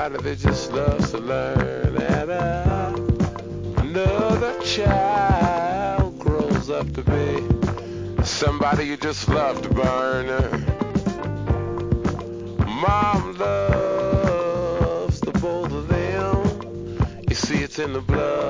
somebody that just loves to learn, and another child grows up to be somebody you just love to burn. Mom loves the both of them. You see, it's in the blood.